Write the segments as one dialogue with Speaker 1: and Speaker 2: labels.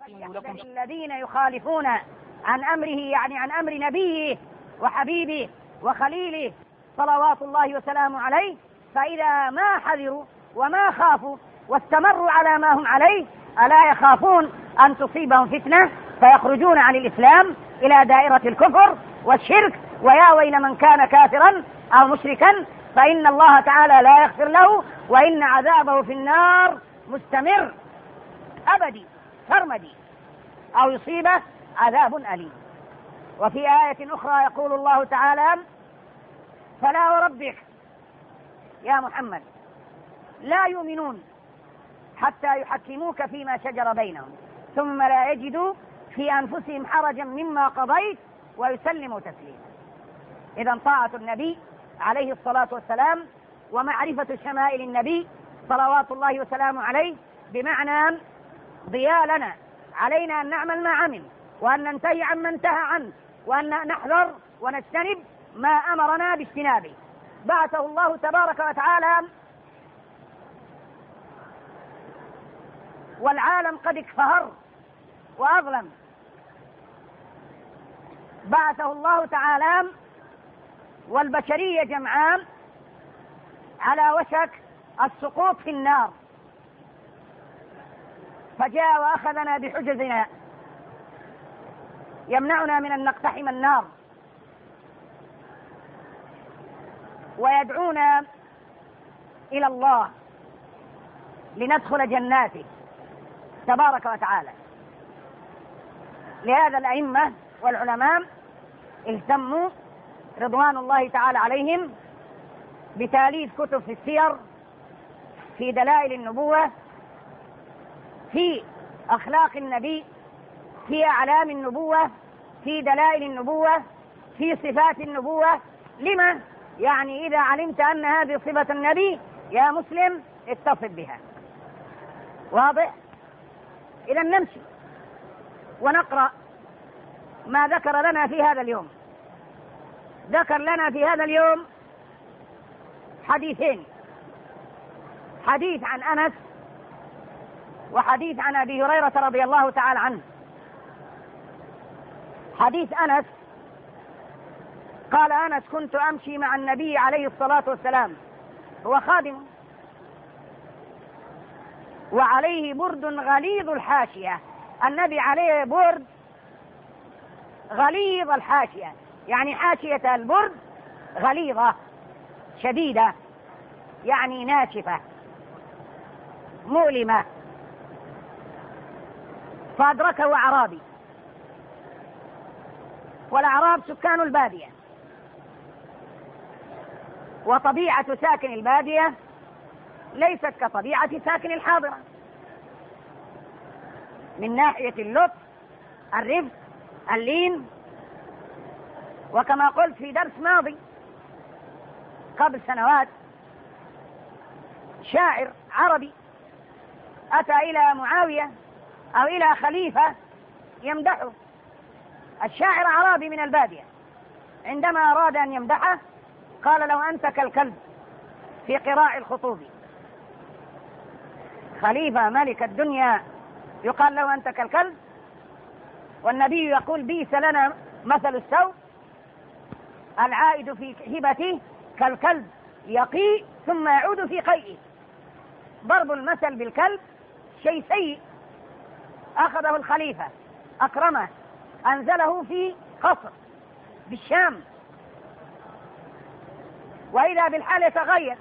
Speaker 1: الذين يخالفون عن أمره، يعني عن أمر نبيه وحبيبه وخليله صلوات الله وسلامه عليه، فإذا ما حذروا وما خافوا واستمروا على ما هم عليه ألا يخافون أن تصيبهم فتنة فيخرجون عن الإسلام إلى دائرة الكفر والشرك، ويا ويل من كان كافرا أو مشركا فإن الله تعالى لا يغفر له وإن عذابه في النار مستمر أبدي سرمدي أو يصيبه عذاب أليم. وفي آية أخرى يقول الله تعالى: فلا وربك يا محمد لا يؤمنون حتى يحكموك فيما شجر بينهم ثم لا يجدوا في أنفسهم حرجا مما قضيت ويسلموا تسليما. إذا طاعة النبي عليه الصلاة والسلام ومعرفة شمائل النبي صلوات الله وسلامه عليه بمعنى ضياء لنا، علينا أن نعمل ما عمل وأن ننتهي عما انتهى عنه وأن نحذر ونجتنب ما أمرنا باجتنابه. بعثه الله تبارك وتعالى والعالم قد اكفهر وأظلم، بعثه الله تعالى والبشرية جمعاء على وشك السقوط في النار، فجاء وأخذنا بحجزنا يمنعنا من أن نقتحم النار ويدعونا إلى الله لندخل جناته تبارك وتعالى. لهذا الأئمة والعلماء اهتموا رضوان الله تعالى عليهم بتأليف كتب في السير، في دلائل النبوة، في أخلاق النبي، في أعلام النبوة، في دلائل النبوة، في صفات النبوة. لما؟ يعني إذا علمت أن هذه صفة النبي يا مسلم اتصف بها. واضح؟ إذا نمشي ونقرأ ما ذكر لنا في هذا اليوم. ذكر لنا في هذا اليوم حديثين، حديث عن أنس وحديث عن أبي هريرة رضي الله تعالى عنه. حديث أنس قال أنس: كنت أمشي مع النبي عليه الصلاة والسلام، هو خادم وعليه برد غليظ الحاشية. النبي عليه برد غليظ الحاشية، يعني حاشية البرد غليظة شديدة، يعني ناشفة مؤلمة. فأدركه أعرابي، والأعراب سكان البادية، وطبيعة ساكن البادية ليست كطبيعة ساكن الحاضرة من ناحية اللطف، الرفق، اللين. وكما قلت في درس ماضي قبل سنوات، شاعر عربي أتى إلى معاوية أو إلى خليفة يمدحه. الشاعر عربي من البادية، عندما أراد أن يمدحه قال: لو أنت كالكلب في قراع الخطوب. خليفة ملك الدنيا يقال له أنت كالكلب، والنبي يقول: بئس لنا مثل السوء العائد في هبته كالكلب يقيء ثم يعود في قيئه. ضرب المثل بالكلب شيء سيء. أخذه الخليفة أكرمه أنزله في قصر بالشام، وإذا بالحال يتغير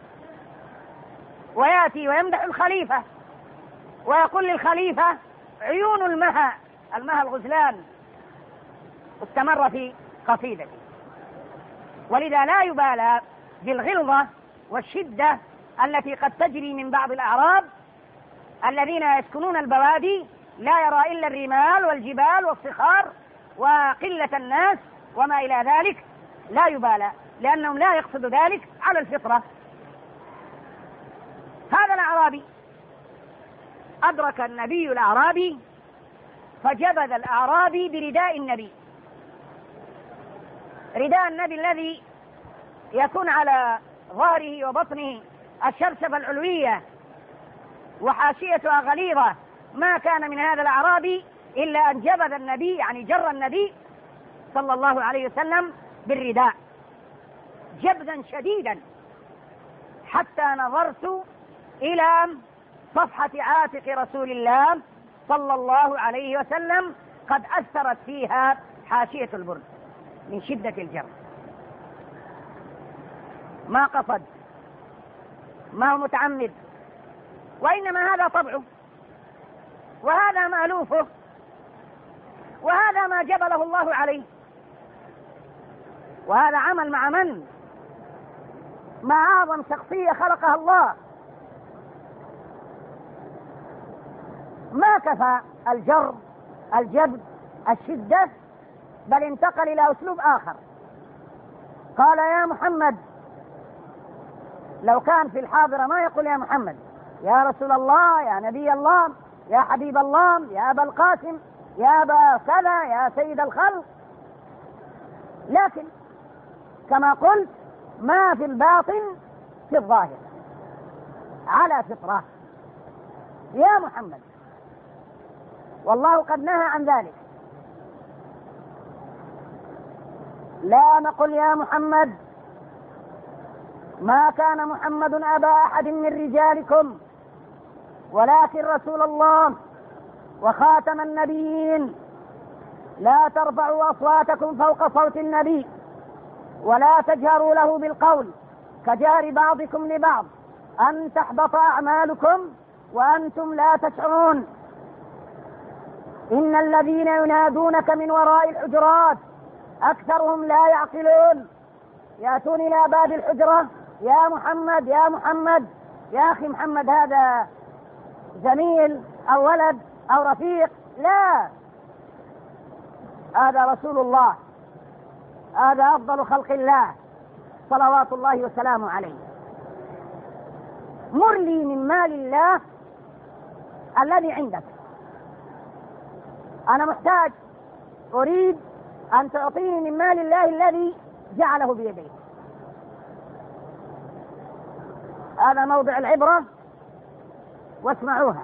Speaker 1: ويأتي ويمدح الخليفة ويقول للخليفة: عيون المها الغزلان. استمر في قصيدته. ولذا لا يبالى بالغلظة والشدة التي قد تجري من بعض الأعراب الذين يسكنون البوادي، لا يرى إلا الرمال والجبال والصخار وقلة الناس وما إلى ذلك، لا يبالى، لأنهم لا يقصد ذلك على الفطرة. هذا الأعرابي أدرك النبي الأعرابي فجبذ الأعرابي برداء النبي، رداء النبي الذي يكون على ظهره وبطنه الشرشفة العلوية وحاشيتها غليظة ما كان من هذا الأعرابي إلا أن جبذ النبي، يعني جر النبي صلى الله عليه وسلم بالرداء جبذا شديدا، حتى نظرت إلى صفحة عاتق رسول الله صلى الله عليه وسلم قد أثرت فيها حاشية البرد من شدة الجر. ما قصد، ما هو متعمد، وإنما هذا طبعه، وهذا مألوفه، وهذا ما جبله الله عليه. وهذا عمل مع من؟ مع أعظم شخصية خلقها الله. ما كفى الجر، الجبد، الشدة، بل انتقل إلى أسلوب آخر. قال يا محمد. لو كان في الحاضرة ما يقول يا محمد، يا رسول الله، يا نبي الله، يا حبيب الله، يا أبا القاسم، يا أبا كذا، يا سيد الخلق. لكن كما قلت ما في الباطن في الظاهر على فطرة. يا محمد، والله قد نهى عن ذلك. لا نقل يا محمد، ما كان محمد أبا أحد من رجالكم ولكن رسول الله وخاتم النبيين. لا ترفعوا أصواتكم فوق صوت النبي ولا تجهروا له بالقول كجهر بعضكم لبعض أن تحبط أعمالكم وأنتم لا تشعرون. إن الذين ينادونك من وراء الحجرات أكثرهم لا يعقلون. يأتون إلى باب الحجرة، يا محمد يا محمد. يا أخي محمد هذا زميل أو ولد أو رفيق، لا، هذا رسول الله، هذا أفضل خلق الله صلوات الله وسلامه عليه. مر لي من مال الله الذي عندك، أنا محتاج، أريد أن تعطيني من مال الله الذي جعله بيديك. هذا موضع العبرة، واسمعوها.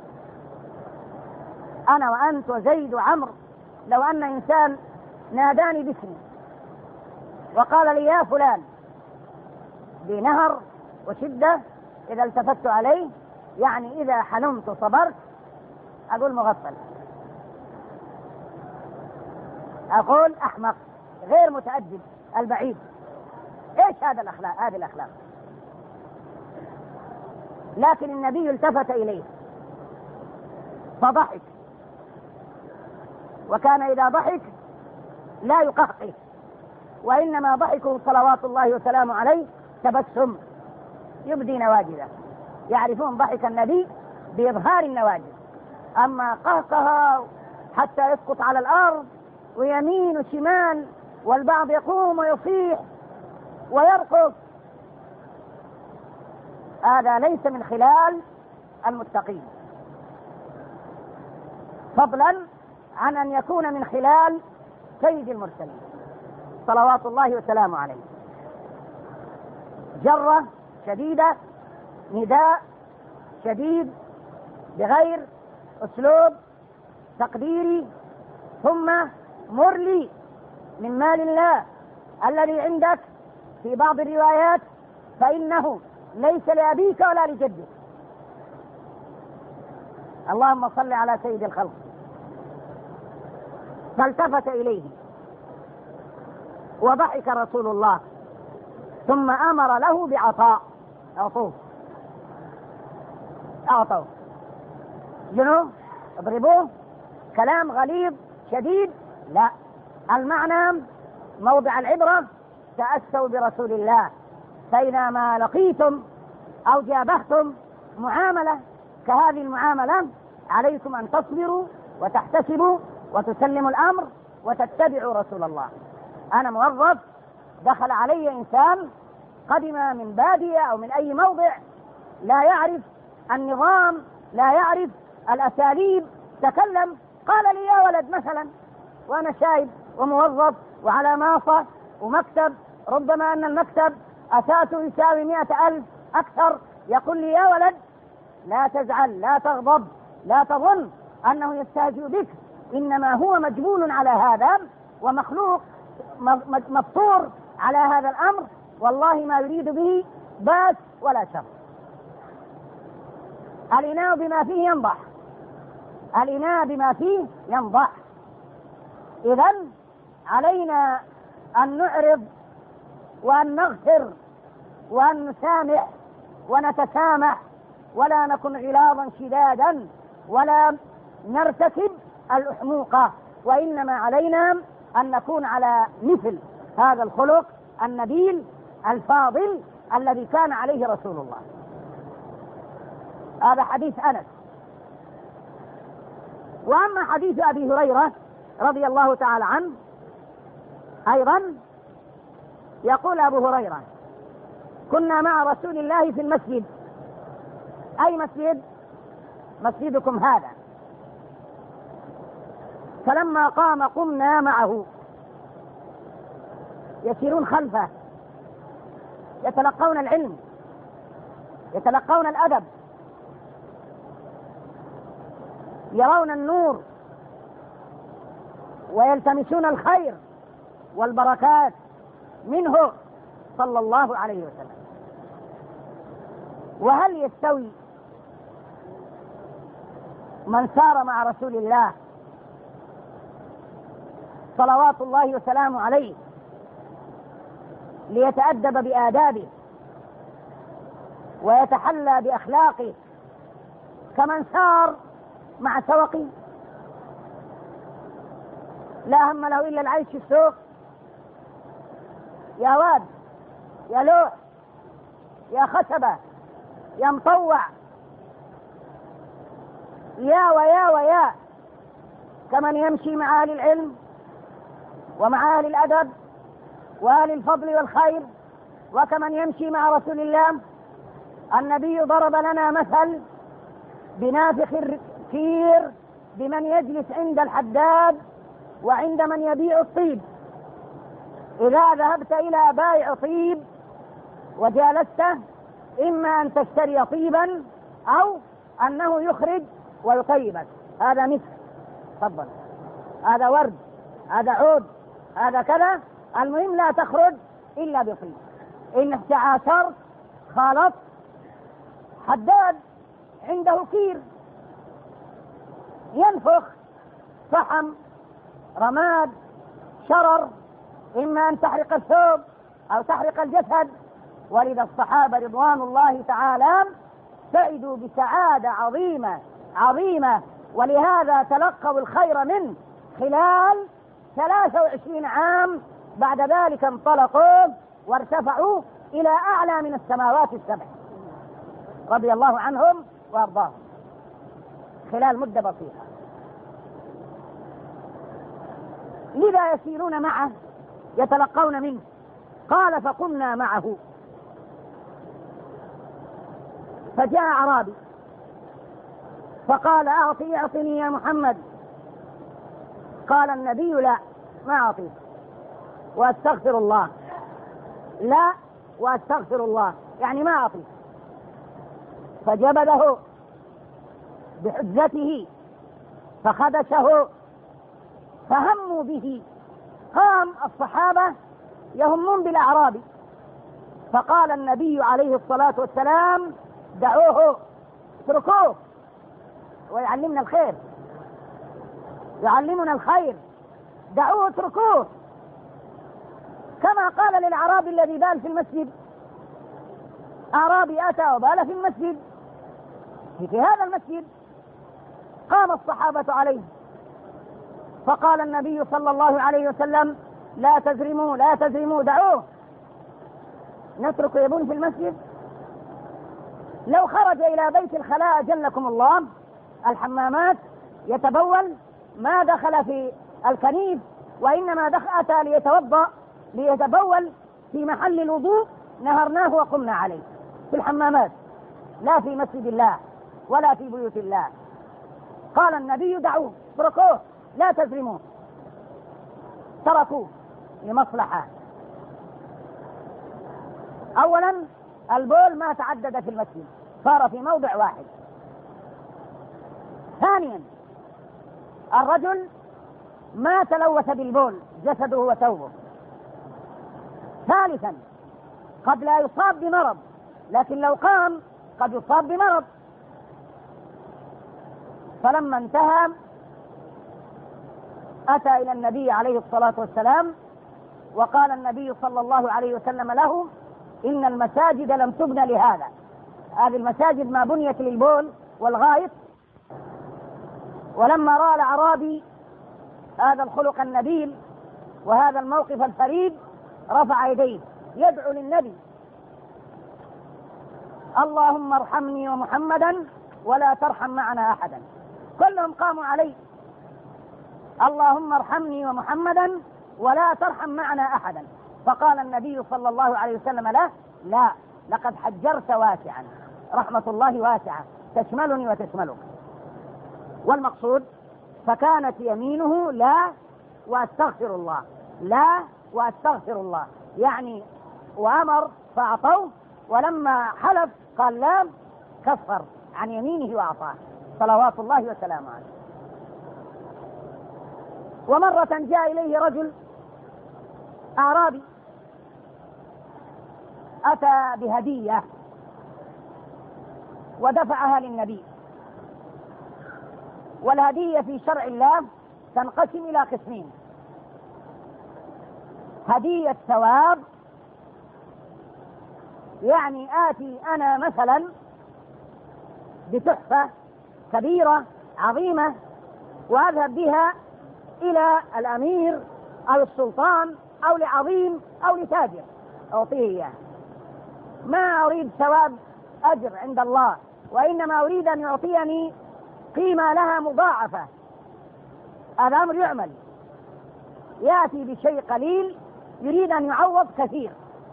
Speaker 1: أنا وأنت وزيد وعمر، لو أن إنسان ناداني باسمي وقال لي يا فلان بنهر وشدة، إذا التفت عليه يعني إذا حلمت صبرت، أقول مغفل، أقول أحمق، غير متأدب، البعيد. إيش هذا الأخلاق؟ هذه الأخلاق. لكن النبي التفت إليه فضحك، وكان إذا ضحك لا يقهقه، وإنما ضحكه صلوات الله وسلامه عليه تبسم يبدي نواجذه. يعرفون ضحك النبي بإظهار النواجذ، أما قهقها حتى يسقط على الأرض ويمين وشمال والبعض يقوم ويصيح ويرقص، هذا ليس من خلال المتقين، فضلا عن أن يكون من خلال سيد المرسلين صلوات الله وسلامه عليه. جرة شديدة، نداء شديد بغير أسلوب تقديري، ثم مر لي من مال الله الذي عندك. في بعض الروايات فإنه ليس لأبيك ولا لجدك. اللهم صل على سيد الخلق. فالتفت إليه وضحك رسول الله، ثم أمر له بعطاء. أعطوه جنوب، اضربوه، كلام غليظ شديد، لا، المعنى موضع العبرة، تأسوا برسول الله. فإذا ما لقيتم أو جابهتم معاملة كهذه المعاملة عليكم أن تصبروا وتحتسبوا وتسلموا الأمر وتتبعوا رسول الله. أنا موظف، دخل علي إنسان قدم من بادية أو من أي موضع، لا يعرف النظام، لا يعرف الأساليب، تكلم، قال لي يا ولد مثلا، وأنا شايب وموظف وعلى ماصة ومكتب، ربما أن المكتب أساسه يساوي 100,000 أكثر، يقول لي يا ولد لا تزعل، لا تغضب، لا تظن أنه يستهزئ بك، إنما هو مجبول على هذا ومخلوق مفطور على هذا الأمر، والله ما يريد به باس ولا شر. الإناء بما فيه ينضح، الإناء بما فيه ينضح. إذن علينا أن نعرض وأن نغفر وأن نسامح ونتسامح، ولا نكن غلاظا شدادا ولا نرتكب الأحموقة، وإنما علينا أن نكون على مثل هذا الخلق النبيل الفاضل الذي كان عليه رسول الله. هذا حديث أنس. وأما حديث أبي هريرة رضي الله تعالى عنه أيضا يقول أبو هريرة: كنا مع رسول الله في المسجد. أي مسجد؟ مسجدكم هذا. فلما قام قمنا معه، يسيرون خلفه، يتلقون العلم، يتلقون الأدب، يرون النور ويلتمسون الخير والبركات منه صلى الله عليه وسلم. وهل يستوي من سار مع رسول الله صلوات الله وسلامه عليه ليتأدب بآدابه ويتحلى بأخلاقه كمن سار مع سوقي لا هم له إلا العيش في السوق؟ يا واد، يا لوح، يا خشبة، يا مطوع، يا ويا ويا، كمن يمشي مع أهل العلم ومع أهل الأدب وأهل الفضل والخير، وكمن يمشي مع رسول الله. النبي ضرب لنا مثل بنافخ الكير بمن يجلس عند الحداد وعند من يبيع الطيب. إذا ذهبت إلى بائع طيب وجالسته، إما أن تشتري طيبا أو أنه يخرج ويطيبك. هذا مسك، تفضل، هذا ورد، هذا عود، هذا كذا، المهم لا تخرج إلا بطيب. إن تعاثرت خالط حداد عنده كير ينفخ فحم، رماد، شرر، إما أن تحرق الثوب أو تحرق الجسد. ولذا الصحابة رضوان الله تعالى سعدوا بسعادة عظيمة عظيمة، ولهذا تلقوا الخير منه خلال 23 عام. بعد ذلك انطلقوا وارتفعوا إلى أعلى من السماوات السبع رضي الله عنهم وأرضاهم خلال مدة بسيطة. لذا يسيرون معه يتلقون منه. قال: فقمنا معه، فجاء أعرابي فقال: أعطني يا محمد. قال النبي: لا، ما أعطيك، وأستغفر الله. لا، وأستغفر الله، يعني ما أعطيك. فجبده بحجته فخدشه فهموا به. قام الصحابة يهمون بالأعرابي، فقال النبي عليه الصلاة والسلام: دعوه، اتركوه، ويعلمنا الخير، يعلمنا الخير، دعوه اتركوه. كما قال للأعرابي الذي بال في المسجد. أعرابي أتى وبال في المسجد، في هذا المسجد. قام الصحابة عليه فقال النبي صلى الله عليه وسلم: لا تزرموا، لا تزرموا، دعوه، نترك يبون في المسجد. لو خرج إلى بيت الخلاء جلكم الله، الحمامات، يتبول، ما دخل في الكنيف، وإنما أتى ليتوضأ ليتبول في محل الوضوء، نهرناه وقمنا عليه في الحمامات، لا في مسجد الله ولا في بيوت الله. قال النبي: دعوه، اتركوه، لا تزرموه. تركوه لمصلحة. أولا البول ما تعدد في المسجد، صار في موضع واحد. ثانيا الرجل ما تلوث بالبول جسده وثوبه. ثالثا قد لا يصاب بمرض، لكن لو قام قد يصاب بمرض. فلما انتهى أتى إلى النبي عليه الصلاة والسلام، وقال النبي صلى الله عليه وسلم له: إن المساجد لم تبنى لهذا، هذه المساجد ما بنيت للبول والغائط. ولما رأى الأعرابي هذا الخلق النبيل وهذا الموقف الفريد رفع يديه يدعو للنبي: اللهم ارحمني ومحمدا ولا ترحم معنا أحدا. كلهم قاموا عليه: اللهم ارحمني ومحمدا ولا ترحم معنا أحدا. فقال النبي صلى الله عليه وسلم له: لا، لقد حجرت واسعا، رحمة الله واسعة تشملني وتشملك. والمقصود فكانت يمينه لا وأستغفر الله، لا وأستغفر الله، يعني وأمر فأعطوه، ولما حلف قال لا كفر عن يمينه وأعطاه صلوات الله وسلامه عليه. ومرة جاء إليه رجل أعرابي أتى بهدية ودفعها للنبي. والهدية في شرع الله تنقسم إلى قسمين: هدية ثواب، يعني آتي أنا مثلا بتحفة كبيرة عظيمة وأذهب بها إلى الأمير أو السلطان أو لعظيم أو لتاجر أعطيه إياه، ما أريد ثواب أجر عند الله، وإنما أريد أن يعطيني قيمة لها مضاعفة. هذا أمر يعمل، يأتي بشيء قليل يريد أن يعوض كثير.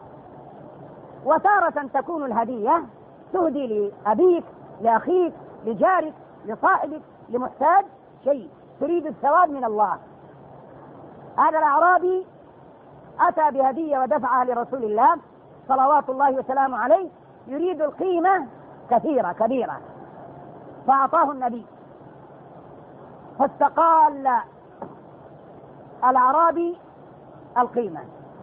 Speaker 1: وتارة تكون الهدية تهدي لأبيك، لأخيك، لجارك، لصاحبك، لمحتاج شيء، تريد الثواب من الله. هذا الأعرابي أتى بهدية ودفعها لرسول الله صلوات الله وسلامه عليه، يريد القيمة كثيرة كبيرة، فأعطاه النبي. فاستقال الأعرابي القيمة،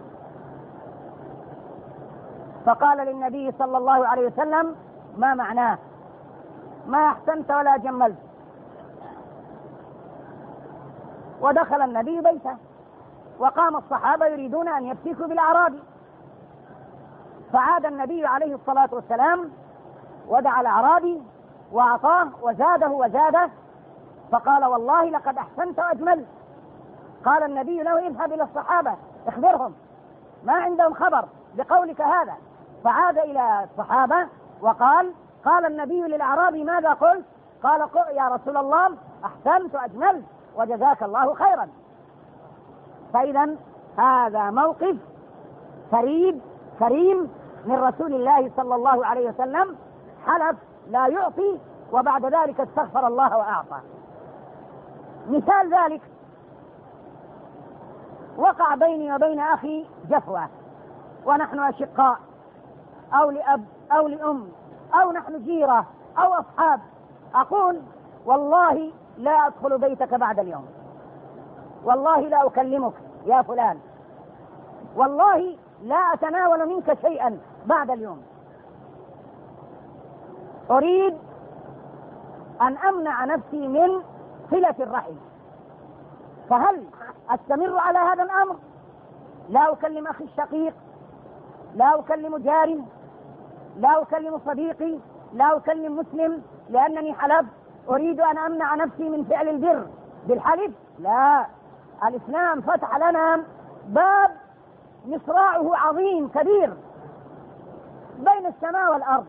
Speaker 1: فقال للنبي صلى الله عليه وسلم: ما معناه؟ ما أحسنت ولا جملت. ودخل النبي بيته، وقام الصحابة يريدون أن يفتكوا بالأعرابي، فعاد النبي عليه الصلاة والسلام ودعا الأعرابي وأعطاه وزاده، فقال: والله لقد أحسنت وأجملت. قال النبي له: اذهب إلى الصحابة اخبرهم، ما عندهم خبر بقولك هذا. فعاد إلى الصحابة وقال: قال النبي للأعرابي: ماذا قلت؟ قال: يا رسول الله أحسنت وأجملت وجزاك الله خيرا. فإذا هذا موقف فريد كريم من رسول الله صلى الله عليه وسلم، حلف لا يعطي وبعد ذلك استغفر الله وأعطى. مثال ذلك: وقع بيني وبين أخي جفوة ونحن أشقاء أو لأب أو لأم أو نحن جيرة أو أصحاب، أقول: والله لا أدخل بيتك بعد اليوم، والله لا أكلمك يا فلان، والله لا أتناول منك شيئا بعد اليوم. أريد أن أمنع نفسي من صلة الرحم، فهل أستمر على هذا الأمر؟ لا أكلم أخي الشقيق، لا أكلم جاري، لا أكلم صديقي، لا أكلم مسلم، لأنني حلفت. أريد أن أمنع نفسي من فعل البر بالحلف؟ لا، الإسلام فتح لنا باب مصراعه عظيم كبير بين السماء والأرض.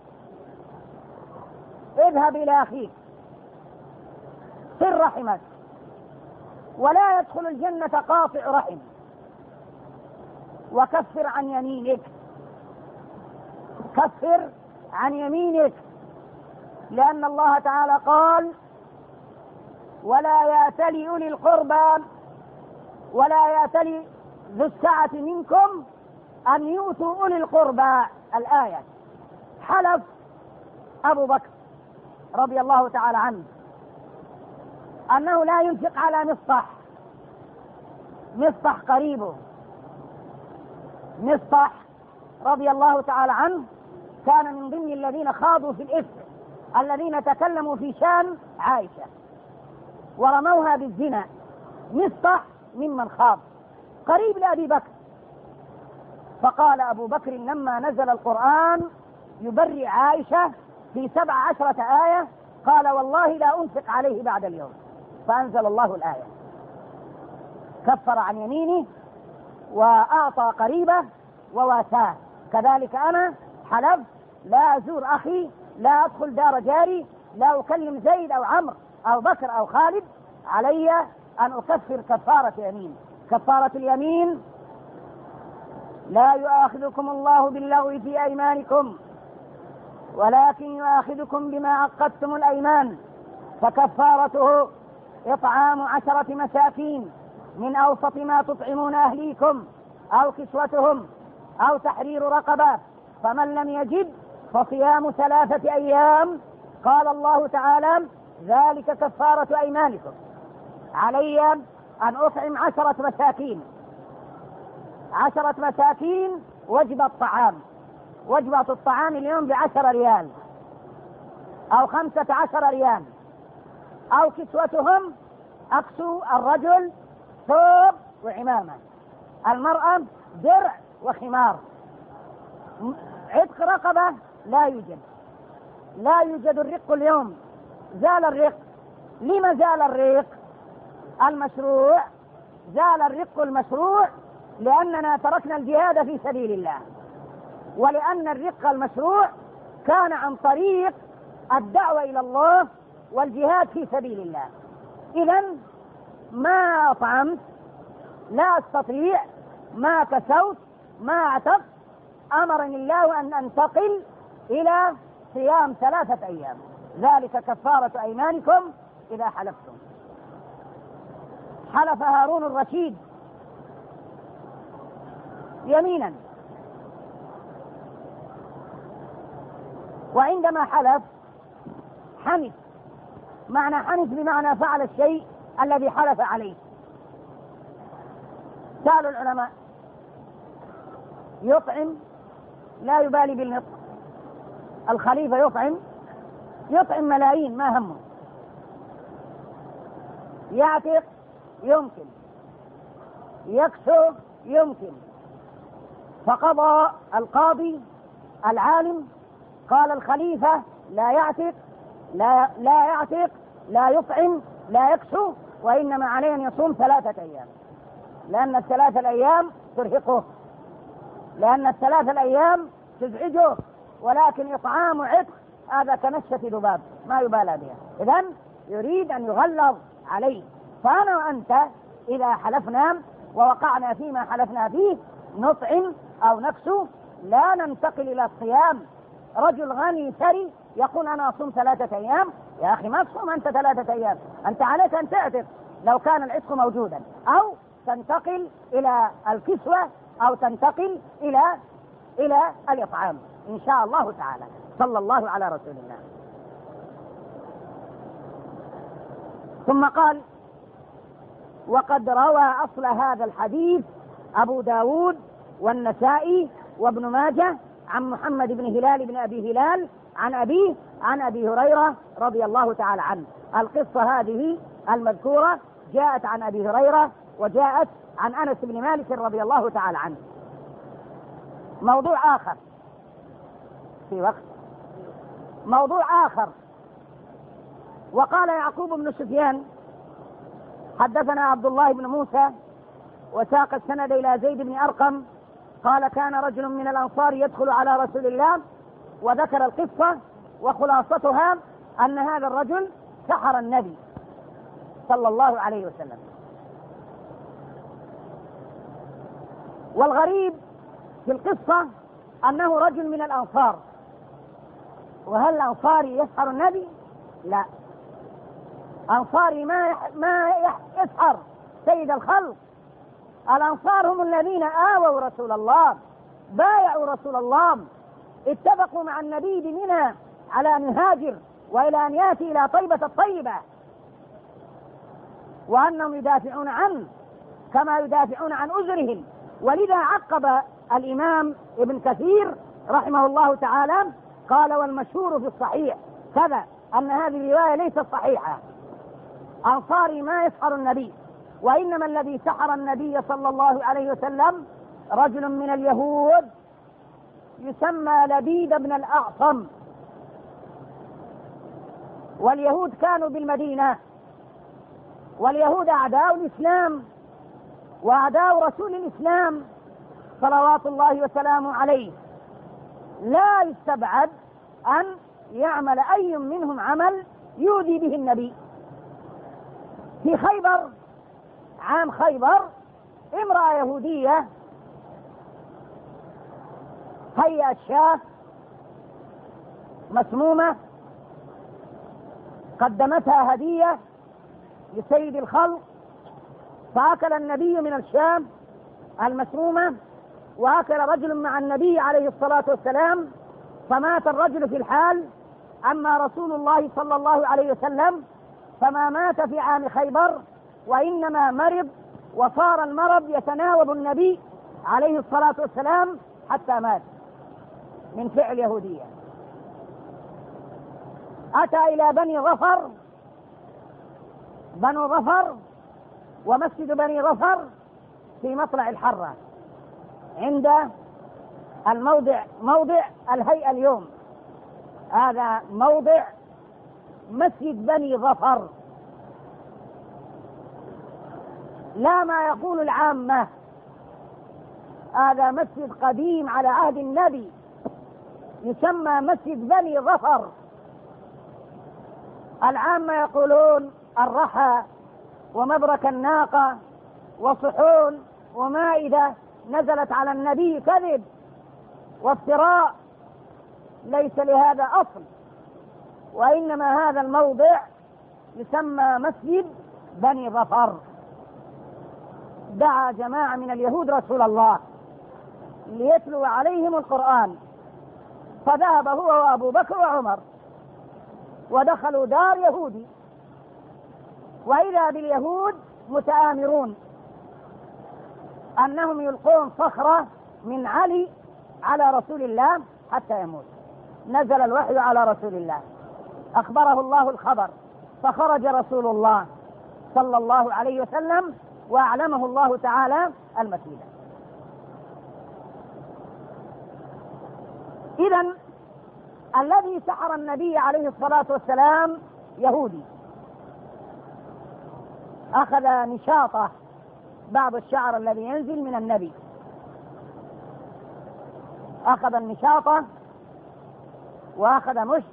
Speaker 1: اذهب إلى أخيك، صل رحمك، ولا يدخل الجنة قاطع رحم، وكفر عن يمينك، كفر عن يمينك، لأن الله تعالى قال: ولا يأتل أولي القربى ولا يأتل ذو السعة منكم أن يؤتوا أولي القربى. الآية. حلف أبو بكر رضي الله تعالى عنه أنه لا ينفق على مصطح قريبه. مصطح رضي الله تعالى عنه كان من ضمن الذين خاضوا في الإفك، الذين تكلموا في شان عائشة ورموها بالزنا. مصطح ممن خاض، قريب لأبي بكر. فقال أبو بكر لما نزل القرآن يبرئ عائشة في 17 آية قال والله لا أنفق عليه بعد اليوم، فأنزل الله الآية، كفر عن يمينه وأعطى قريبه وواساه. كذلك أنا حلفت لا أزور أخي، لا أدخل دار جاري، لا أكلم زيد أو عمرو أو بكر أو خالد، علي أن أكفر كفارة يمين. كفارة اليمين: لا يؤاخذكم الله باللغو في أيمانكم ولكن يؤاخذكم بما عقدتم الأيمان، فكفارته إطعام 10 مساكين من أوسط ما تطعمون أهليكم أو كسوتهم أو تحرير رقبة، فمن لم يجد فصيام 3 أيام. قال الله تعالى: ذلك كفارة أيمانكم. علي أن أطعم 10 مساكين. 10 مساكين وجبة طعام. وجبة الطعام اليوم ب10 ريال أو 15 ريال. أو كسوتهم: أكسو الرجل ثوب وعمامة، المرأة درع وخمار. عتق رقبة لا يوجد الرق اليوم، زال الرق. لما زال الرق المشروع؟ زال الرق المشروع لأننا تركنا الجهاد في سبيل الله، ولأن الرق المشروع كان عن طريق الدعوة إلى الله والجهاد في سبيل الله. إذن ما أطعمت، لا أستطيع، ما كسوت، ما أعتقت، أمرني الله أن أنتقل إلى صيام 3 أيام. ذلك كفارة أيمانكم إذا حلفتم. حلف هارون الرشيد يمينا، وعندما حلف حنث. معنى حنث بمعنى فعل الشيء الذي حلف عليه. سألوا العلماء: يطعم لا يبالي بالنطق، الخليفة يطعم ملايين ما همه، يعتق يمكن، يكسو يمكن. فقضى القاضي العالم قال: الخليفة لا يعتق لا يطعم لا يكسو، وإنما عليه أن يصوم 3 أيام، لأن ال3 الأيام ترهقه، لأن ال3 الأيام تزعجه، ولكن إطعام عتق هذا كنشة ذباب ما يبالى بها. إذن يريد أن يغلظ عليه. فأنا وأنت إذا حلفنا ووقعنا فيما حلفنا فيه نطعم أو نكسو، لا ننتقل إلى الصيام. رجل غني ثري يقول: أنا أصوم 3 أيام. يا أخي ما تصوم أنت 3 أيام، أنت عليك أن تعتق لو كان العتق موجودا، أو تنتقل إلى الكسوة، أو تنتقل إلى الإطعام إن شاء الله تعالى. صلى الله على رسول الله. ثم قال: وقد روى أصل هذا الحديث أبو داود والنسائي وابن ماجه عن محمد بن هلال بن أبي هلال عن أبيه عن أبي هريرة رضي الله تعالى عنه. القصة هذه المذكورة جاءت عن أبي هريرة وجاءت عن أنس بن مالك رضي الله تعالى عنه. موضوع آخر في وقت موضوع آخر. وقال يعقوب بن سفيان: حدثنا عبد الله بن موسى، وساق السند إلى زيد بن أرقم قال: كان رجل من الأنصار يدخل على رسول الله، وذكر القصة، وخلاصتها أن هذا الرجل سحر النبي صلى الله عليه وسلم. والغريب في القصة أنه رجل من الأنصار. وهل الأنصاري يسحر النبي؟ لا، أنصاري ما يسحر سيد الخلق. الأنصار هم الذين آووا رسول الله، بايعوا رسول الله، اتفقوا مع النبي بمنى على أن يهاجر وإلى أن يأتي إلى طيبة الطيبة. وأنهم يدافعون عنه كما يدافعون عن أزرهم. ولذا عقب الإمام ابن كثير رحمه الله تعالى قال: والمشهور في الصحيح كذا، أن هذه الرواية ليست صحيحة. أنصاري ما يسحر النبي، وإنما الذي سحر النبي صلى الله عليه وسلم رجل من اليهود يسمى لبيد بن الأعصم. واليهود كانوا بالمدينة، واليهود أعداء الإسلام وأعداء رسول الإسلام صلوات الله وسلامه عليه. لا يستبعد أن يعمل أي منهم عمل يؤذي به النبي. في خيبر، عام خيبر، امرأة يهودية هيأت شاة مسمومة قدمتها هدية لسيد الخلق، فأكل النبي من الشام المسمومة، وأكل رجل مع النبي عليه الصلاة والسلام، فمات الرجل في الحال. أما رسول الله صلى الله عليه وسلم فما مات في عام خيبر، وإنما مرض، وصار المرض يتناوب النبي عليه الصلاة والسلام حتى مات من فعل يهودية. أتى إلى بني غفر، بنو غفر ومسجد بني غفر في مطلع الحرة عند موضع الهيئة اليوم. هذا موضع مسجد بني غفر، لا ما يقول العامة. هذا مسجد قديم على عهد النبي يسمى مسجد بني غفر. العامة يقولون الرحى ومبرك الناقة وصحون ومائدة نزلت على النبي، كذب وافتراء، ليس لهذا أصل، وإنما هذا الموضع يسمى مسجد بني غفر. دعا جماعة من اليهود رسول الله ليتلو عليهم القرآن، فذهب هو وأبو بكر وعمر ودخلوا دار يهودي، وإذا باليهود متآمرون أنهم يلقون صخرة من علي على رسول الله حتى يموت. نزل الوحي على رسول الله، أخبره الله الخبر، فخرج رسول الله صلى الله عليه وسلم وأعلمه الله تعالى المكيدة. إذن الذي سحر النبي عليه الصلاة والسلام يهودي، أخذ نشاطه بعض الشعر الذي ينزل من النبي، أخذ النشاطة وأخذ مشت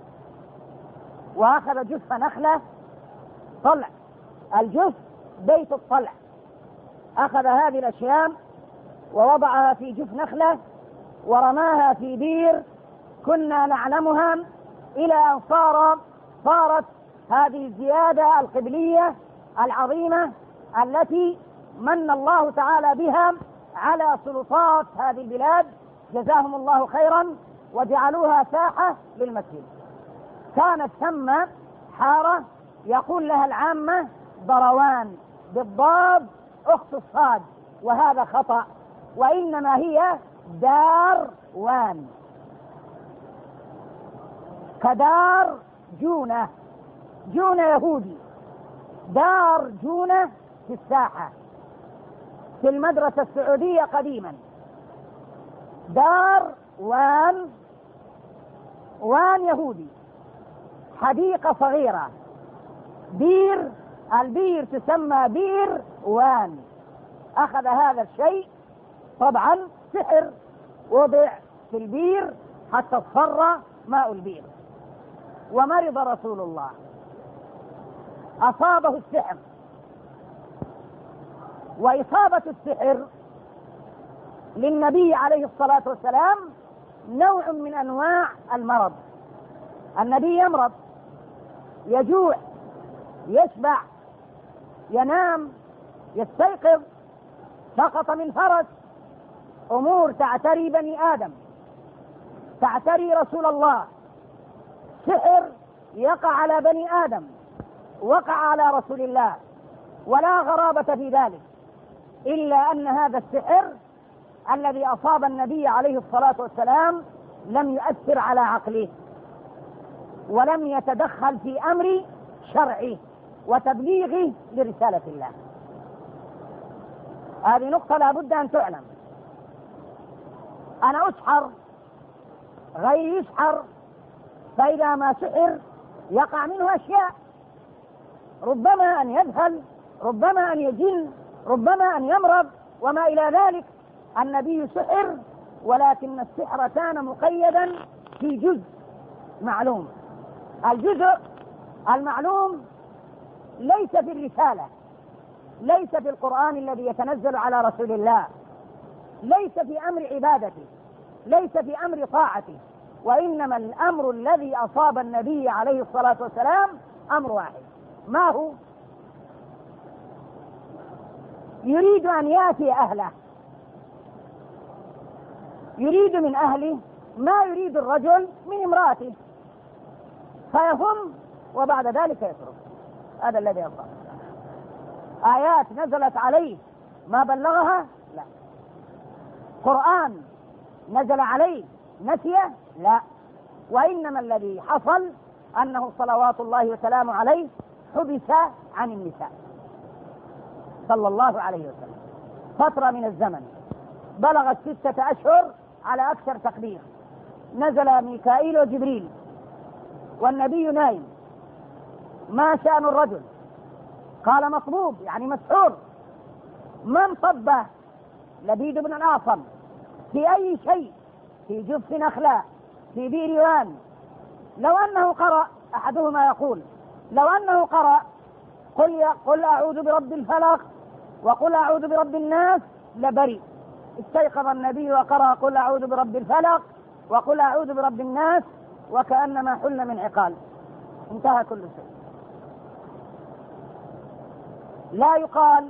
Speaker 1: وأخذ جثة نخلة طلع، الجث بيت الطلع، أخذ هذه الأشياء ووضعها في جث نخلة ورماها في بير كنا نعلمها، إلى أن صارت هذه الزيادة القبلية العظيمة التي من الله تعالى بها على سلطات هذه البلاد جزاهم الله خيرا، وجعلوها ساحة للمسجد. كانت ثم حارة يقول لها العامة ضروان بالضاد أخت الصاد، وهذا خطأ، وإنما هي دار وان، كدار جونة، جونة يهودي، دار جونة في الساحة في المدرسة السعودية قديما. دار وان، وان يهودي، حديقة صغيرة، بير، البير تسمى بير وان. أخذ هذا الشيء طبعا سحر، وضع في البير حتى اصفر ماء البير، ومرض رسول الله، أصابه السحر. وإصابة السحر للنبي عليه الصلاة والسلام نوع من أنواع المرض. النبي يمرض، يجوع، يشبع، ينام، يستيقظ، سقط من فرس، أمور تعتري بني آدم، تعتري رسول الله، سحر يقع على بني آدم، وقع على رسول الله ولا غرابة في ذلك، إلا أن هذا السحر الذي أصاب النبي عليه الصلاة والسلام لم يؤثر على عقله، ولم يتدخل في أمر شرعه وتبليغه لرسالة الله. هذه نقطة لا بد أن تعلم. أنا أسحر، غيري يسحر، فإذا ما سحر يقع منه أشياء، ربما أن يذهل، ربما أن يجن، ربما أن يمرض وما إلى ذلك. النبي سحر، ولكن السحر كان مقيدا في جزء معلوم. الجزء المعلوم ليس في الرسالة، ليس في القرآن الذي يتنزل على رسول الله، ليس في أمر عبادته، ليس في أمر طاعته، وإنما الأمر الذي أصاب النبي عليه الصلاة والسلام أمر واحد. ما هو؟ يريد أن يأتي أهله، يريد من أهله ما يريد الرجل من امرأته، فيهم وبعد ذلك يترك. هذا الذي أصاب. آيات نزلت عليه ما بلغها؟ لا. قرآن نزل عليه نسيه؟ لا. وإنما الذي حصل أنه صلوات الله وسلامه عليه حبس عن النساء صلى الله عليه وسلم فترة من الزمن بلغت 6 أشهر على أكثر تقدير. نزل ميكائيل وجبريل والنبي نايم. ما شأن الرجل؟ قال مطلوب، يعني مسحور. من صبه؟ لبيد بن الأعصم. في أي شيء؟ في جف نخلة، في بئر وان. لو أنه قرأ، أحدهما يقول لو أنه قرأ قل أعوذ برب الفلق وقل أعوذ برب الناس لبرئ. استيقظ النبي وقرأ قل أعوذ برب الفلق وقل أعوذ برب الناس وكأنما حل من عقال، انتهى كل شيء. لا يقال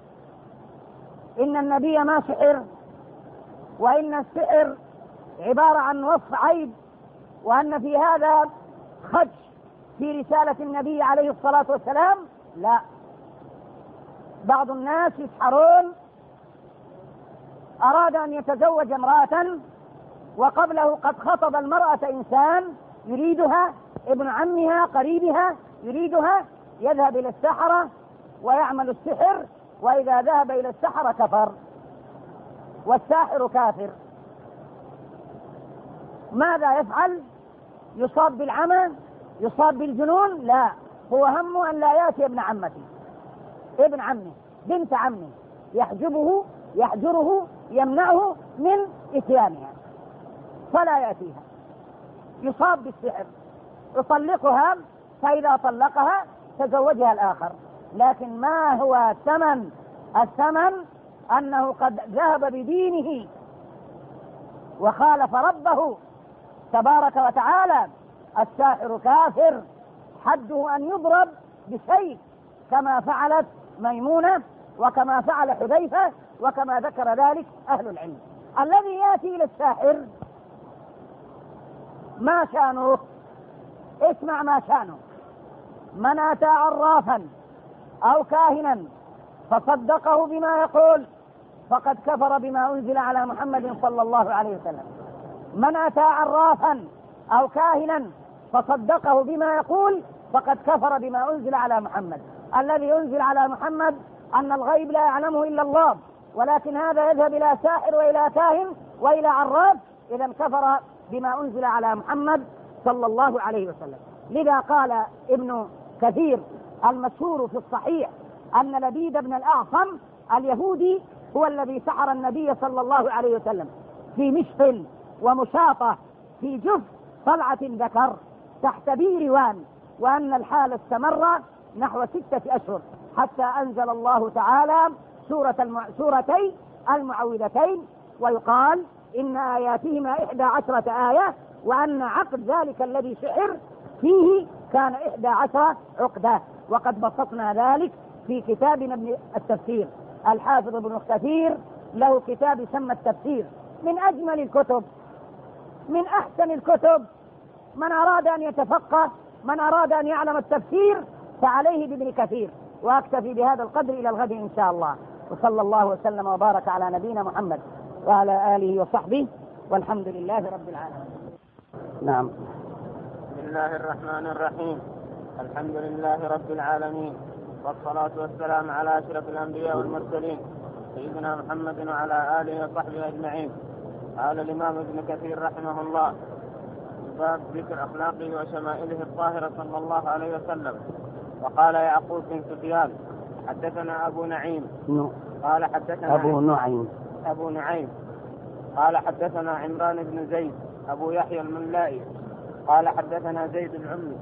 Speaker 1: إن النبي ما سحر، وإن السحر عبارة عن وصف عيب، وأن في هذا خدش في رسالة النبي عليه الصلاة والسلام. لا. بعض الناس يسحرون. أراد أن يتزوج امرأة وقبله قد خطب المرأة إنسان يريدها، ابن عمها قريبها يريدها، يذهب إلى السحرة ويعمل السحر، وإذا ذهب إلى السحرة كفر، والساحر كافر. ماذا يفعل؟ يصاب بالعمى؟ يصاب بالجنون؟ لا، هو همه أن لا يأتي ابن عمته، ابن عمه، بنت عمه، يحجره يمنعه من إتيانها فلا يأتيها. يصاب بالسحر، يطلقها، فإذا طلقها تزوجها الآخر. لكن ما هو الثمن؟ الثمن أنه قد ذهب بدينه وخالف ربه تبارك وتعالى. الساحر كافر، حده أن يضرب بسيف كما فعلت ميمونة وكما فعل حذيفة وكما ذكر ذلك أهل العلم. الذي يأتي إلى الساحر ما شانه؟ اسمع ما شانه. من أتى عرافا أو كاهنا فصدقه بما يقول فقد كفر بما أنزل على محمد صلى الله عليه وسلم. من أتى عرافا أو كاهنا فصدقه بما يقول فقد كفر بما أنزل على محمد. الذي أنزل على محمد أن الغيب لا يعلمه إلا الله، ولكن هذا يذهب إلى ساحر وإلى كاهن وإلى عراف، إذا كفر بما أنزل على محمد صلى الله عليه وسلم. لذا قال ابن كثير المشهور في الصحيح أن لبيد بن الأعصم اليهودي هو الذي سحر النبي صلى الله عليه وسلم في مشط ومشاطة في جف طلعة ذكر تحت بئر وان، وأن الحال استمر نحو 6 أشهر حتى أنزل الله تعالى سورتي المعوذتين، ويقال إن آياتهما 11 آية، وأن عقد ذلك الذي سحر فيه كان 11 عقدة. وقد بسطنا ذلك في كتابنا من التفسير. الحافظ ابن كثير له كتاب يسمى التفسير، من أجمل الكتب، من أحسن الكتب. من أراد أن يتفقه، من أراد أن يعلم التفسير فعليه بابن كثير. وأكتفي بهذا القدر إلى الغد إن شاء الله. وصلى الله وسلم وبارك على نبينا محمد وعلى آله وصحبه، والحمد لله رب العالمين.
Speaker 2: نعم. بسم الله الرحمن الرحيم. الحمد لله رب العالمين، والصلاة والسلام على أشرف الأنبياء والمرسلين سيدنا محمد وعلى آله وصحبه أجمعين. قال الإمام ابن كثير رحمه الله: باب ذكر أخلاقه وشمائله الطاهرة صلى الله عليه وسلم. وقال يعقوب بن سفيان: حدثنا أبو نعيم قال حدثنا أبو نعيم قال حدثنا عمران بن زيد أبو يحيى الملائي قال حدثنا زيد العمي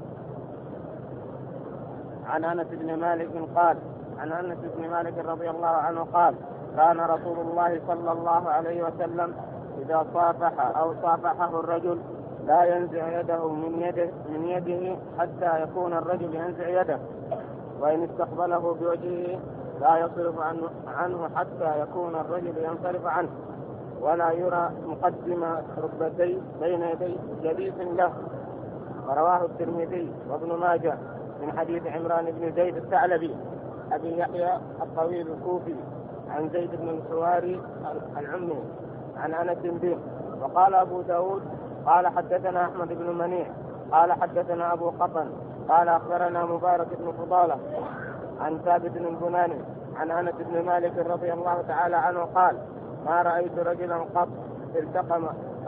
Speaker 2: عن أنس بن مالك قال: عن أنس بن مالك رضي الله عنه قال: كان رسول الله صلى الله عليه وسلم إذا صافح أو صافحه الرجل لا ينزع يده من يده حتى يكون الرجل ينزع يده، وإن استقبله بوجهه لا يصرف عنه حتى يكون الرجل ينصرف عنه، ولا يرى مقدم ركبتيه بين يدي جليس له. ورواه الترمذي وابن ماجه من حديث عمران بن زيد الثعلبي أبي يحيى الطويل الكوفي عن زيد بن الحواري العمي عن أنس به. وقال أبو داود قال حدثنا أحمد بن منيع قال حدثنا أبو قطن قال أخبرنا مبارك بن فضالة عن ثابت بن البناني عن أنس بن مالك رضي الله تعالى عنه قال: ما رأيت رجلا قط التقم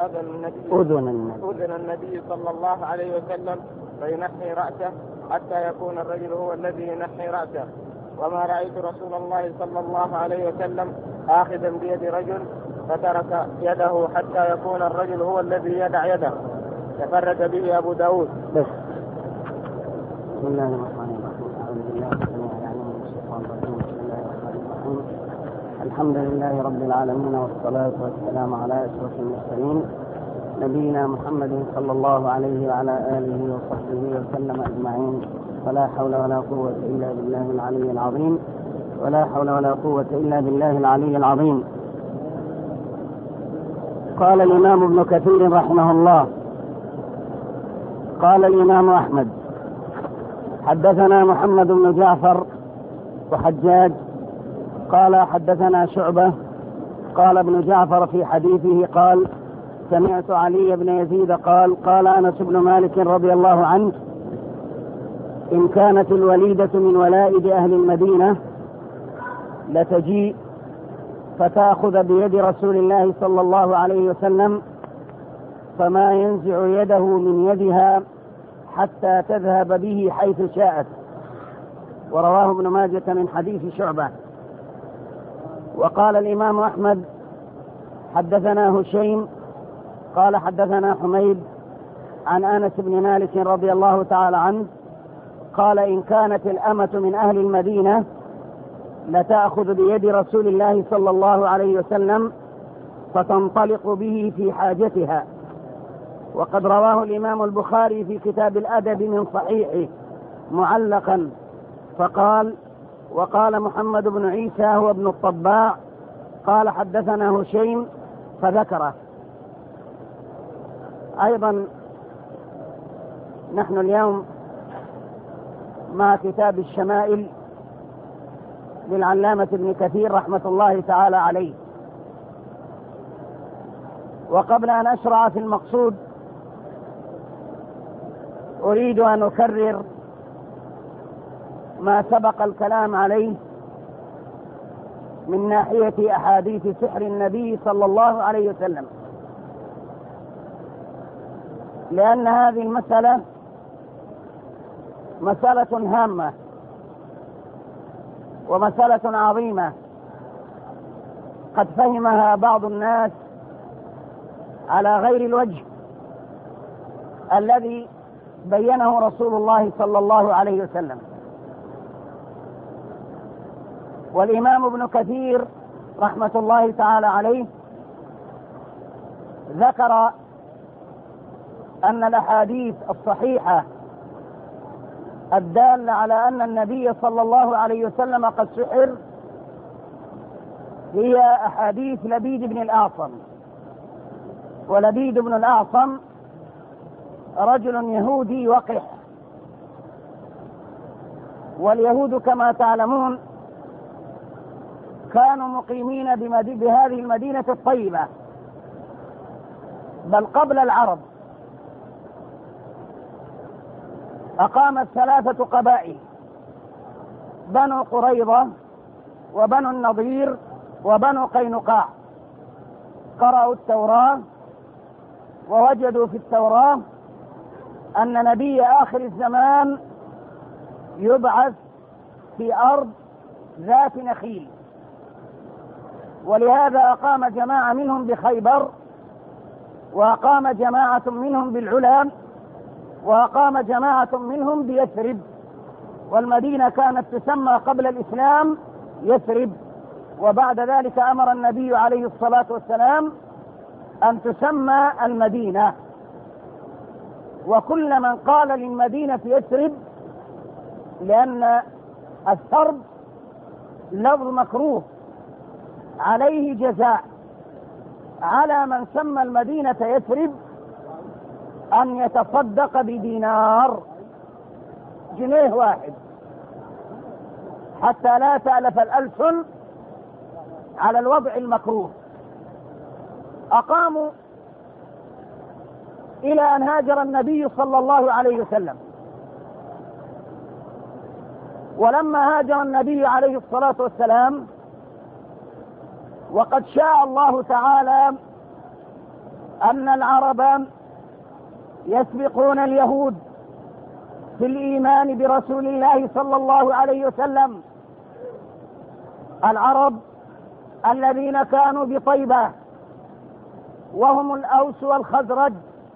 Speaker 2: أذن النبي صلى الله عليه وسلم فينحي رأسه حتى يكون الرجل هو الذي ينحي رأسه، وما رأيت رسول الله صلى الله عليه وسلم آخذا بيد رجل فترك يده حتى يكون الرجل هو الذي يدع يده. تفرد به أبو داود. بس. بسم الله الرحمن الرحيم. أعوذ بالله السميع العليم من الشيطان الرجيم. بسم الله الرحمن الرحيم. الحمد لله رب العالمين، والصلاة والسلام على أشرف المرسلين نبينا محمد صلى الله عليه وعلى آله وصحبه وسلم أجمعين. ولا حول ولا قوة إلا بالله العلي العظيم. ولا حول ولا قوة إلا بالله العلي العظيم. قال الإمام ابن كثير رحمه الله: قال الإمام أحمد: حدثنا محمد بن جعفر وحجاج قال حدثنا شعبة. قال ابن جعفر في حديثه قال: سمعت علي بن يزيد قال: قال أنس بن مالك رضي الله عنه: إن كانت الوليدة من ولائد أهل المدينة لتجيء فتأخذ بيد رسول الله صلى الله عليه وسلم فما ينزع يده من يدها حتى تذهب به حيث شاءت. ورواه ابن ماجة من حديث شعبة. وقال الإمام أحمد: حدثنا هشيم قال حدثنا حميد عن أنس بن مالك رضي الله تعالى عنه قال: إن كانت الأمة من أهل المدينة لتأخذ بيد رسول الله صلى الله عليه وسلم فتنطلق به في حاجتها. وقد رواه الإمام البخاري في كتاب الأدب من صحيحه معلقا فقال: وقال محمد بن عيسى هو ابن الطباع قال حدثنا هشيم فذكره. أيضا نحن اليوم مع كتاب الشمائل للعلامة ابن كثير رحمة الله تعالى عليه. وقبل أن أشرع في المقصود أريد أن أكرر ما سبق الكلام عليه من ناحية أحاديث سحر النبي صلى الله عليه وسلم، لأن هذه المسألة مسألة هامة ومسألة عظيمة قد فهمها بعض الناس على غير الوجه الذي بينه رسول الله صلى الله عليه وسلم. والإمام ابن كثير رحمة الله تعالى عليه ذكر أن الأحاديث الصحيحة الدالة على أن النبي صلى الله عليه وسلم قد سحر هي أحاديث لبيد بن الأعصم. ولبيد بن الأعصم رجل يهودي وقح، واليهود كما تعلمون كانوا مقيمين بهذه المدينة الطيبة، بل قبل العرب أقامت 3 قبائل: بنو قريظة وبنو النضير وبنو قينقاع. قرأوا التوراة ووجدوا في التوراة أن نبي آخر الزمان يبعث في أرض ذات نخيل، ولهذا أقام جماعة منهم بخيبر، وأقام جماعة منهم بالعلا، وأقام جماعة منهم بيثرب. والمدينة كانت تسمى قبل الإسلام يثرب، وبعد ذلك أمر النبي عليه الصلاة والسلام أن تسمى المدينة. وكل من قال للمدينة يثرب، لأن الثرب لفظ مكروه، عليه جزاء على من سمى المدينة يثرب أن يتصدق بدينار، جنيه واحد، حتى لا تألف الألسن على الوضع المكروه. أقاموا إلى أن هاجر النبي صلى الله عليه وسلم. ولما هاجر النبي عليه الصلاة والسلام، وقد شاء الله تعالى أن العرب يسبقون اليهود في الإيمان برسول الله صلى الله عليه وسلم، العرب الذين كانوا بطيبة وهم الأوس والخزرج،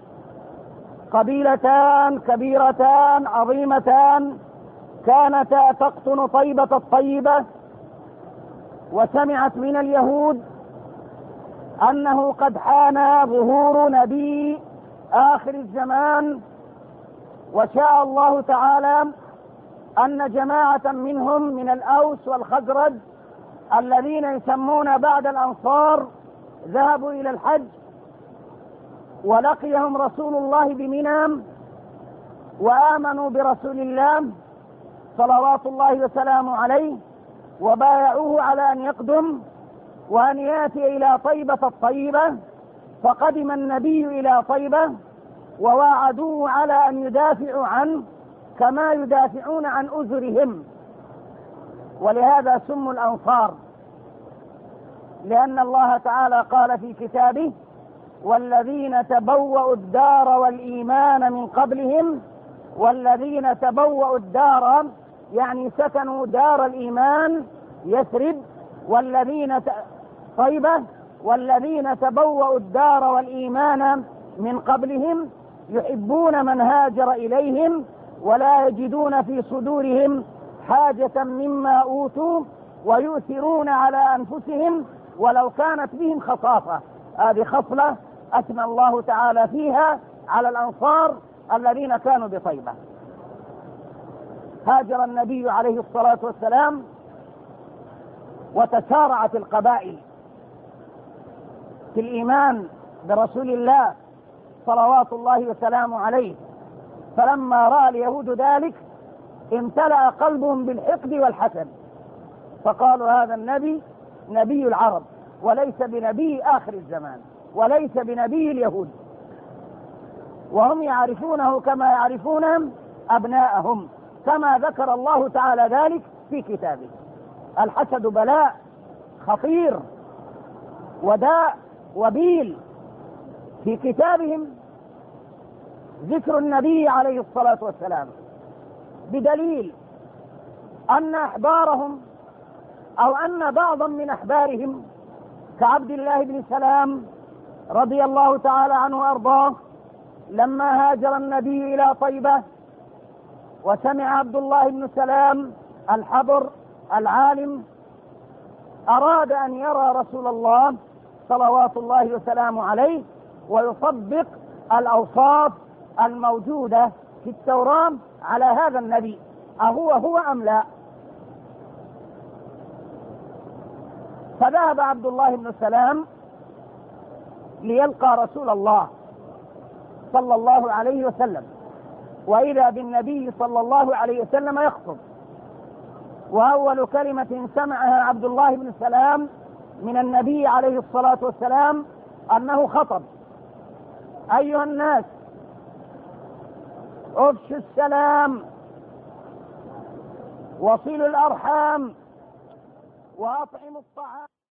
Speaker 2: قبيلتان كبيرتان عظيمتان كانتا تقطن طيبة الطيبة، وسمعت من اليهود أنه قد حان ظهور نبي آخر الزمان، وشاء الله تعالى أن جماعة منهم من الأوس والخزرج الذين يسمون بعد الأنصار ذهبوا إلى الحج، ولقيهم رسول الله بمنى وآمنوا برسول الله صلوات الله وسلامه عليه، وبايعوه على أن يقدم وأن يأتي إلى طيبة الطيبة. فقدم النبي إلى طيبة وواعدوه على أن يدافعوا عنه كما يدافعون عن أزرهم، ولهذا سموا الأنصار، لأن الله تعالى قال في كتابه: والذين تبوأوا الدار والإيمان من قبلهم. والذين تبوأوا الدار يعني سكنوا دار الإيمان يثرب، طيبة، والذين تبوأوا الدار والإيمان من قبلهم يحبون من هاجر إليهم ولا يجدون في صدورهم حاجة مما أوتوا ويؤثرون على أنفسهم ولو كانت بهم خصاصة. هذه خصلة أثنى الله تعالى فيها على الأنصار الذين كانوا بطيبة. هاجر النبي عليه الصلاة والسلام وتسارعت القبائل في الإيمان برسول الله صلوات الله وسلامه عليه، فلما رأى اليهود ذلك امتلأ قلبهم بالحقد والحسد، فقالوا: هذا النبي نبي العرب وليس بنبي آخر الزمان وليس بنبي اليهود. وهم يعرفونه كما يعرفون أبناءهم، كما ذكر الله تعالى ذلك في كتابه. الحسد بلاء خطير وداء وبيل. في كتابهم ذكر النبي عليه الصلاة والسلام بدليل أن أحبارهم أو أن بعضا من أحبارهم كعبد الله بن سلام رضي الله تعالى عنه وأرضاه، لما هاجر النبي إلى طيبة وسمع عبد الله بن سلام الحبر العالم أراد أن يرى رسول الله صلوات الله وسلامه عليه ويطبق الأوصاف الموجودة في التوراة على هذا النبي، أهو أم لا؟ فذهب عبد الله بن سلام ليلقى رسول الله صلى الله عليه وسلم، وإذا بالنبي صلى الله عليه وسلم يخطب، وأول كلمة سمعها عبد الله بن سلام من النبي عليه الصلاة والسلام أنه خطب: أيها الناس، افشوا السلام وصلوا الأرحام وأطعموا الطعام.